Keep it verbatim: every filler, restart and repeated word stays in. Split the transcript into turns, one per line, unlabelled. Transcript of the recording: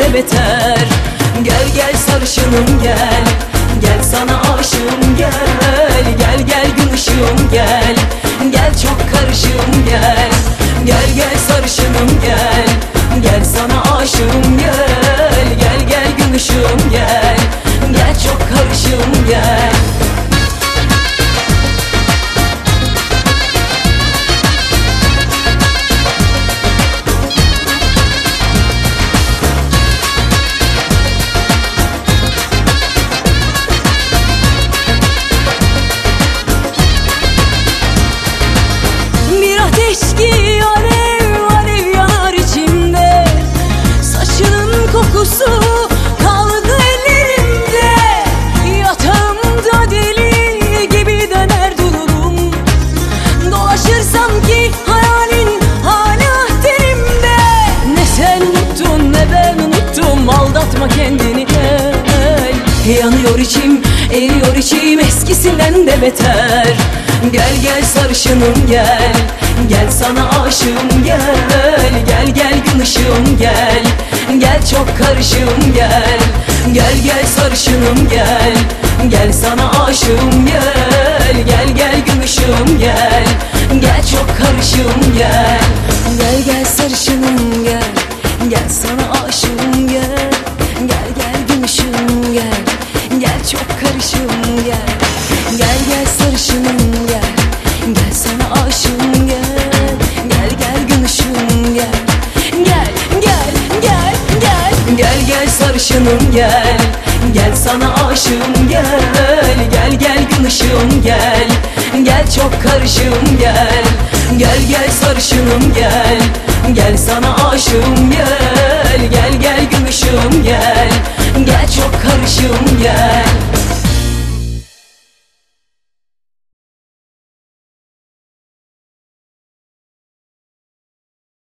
de beter. Gel gel sarışınım gel, gel sana aşığım gel. Gel gel gün ışığım gel, gel çok karışığım gel. Gel gel sarışınım gel, gel sana aşığım gel. Gel gel gün ışığım gel, gel çok karışığım gel. Ateşki alev alev yanar içimde, saçının kokusu kaldı ellerimde. Yatağımda deli gibi döner dururum, dolaşırsam ki hayalin hala terimde. Ne sen unuttun ne ben unuttum, aldatma kendini gel. Yanıyor içim, eriyor içim, eskisinden de beter. Gel gel sarışınım gel, gel sana aşığım gel. Gel gel gün ışığım gel, gel çok karışığım gel. Gel gel sarışınım gel, gel sana aşığım gel. Gel gel gün ışığım gel, gel çok karışığım gel. Gel gel sarışınım gel, gel sana aşığım gel. Gel gel gün ışığım gel, gel çok karışığım gel. Gel gel sarışınım gel, gel sana aşığım gel. Gel gel gün ışığım gel, gel gel gel gel. Gel gel sarışınım gel, gel sana aşığım gel. Gel gel gün ışığım gel, gel çok karışığım gel. Gel gel sarışınım gel, gel sana aşığım gel. Gel gel gün ışığım gel, gel çok karışığım gel.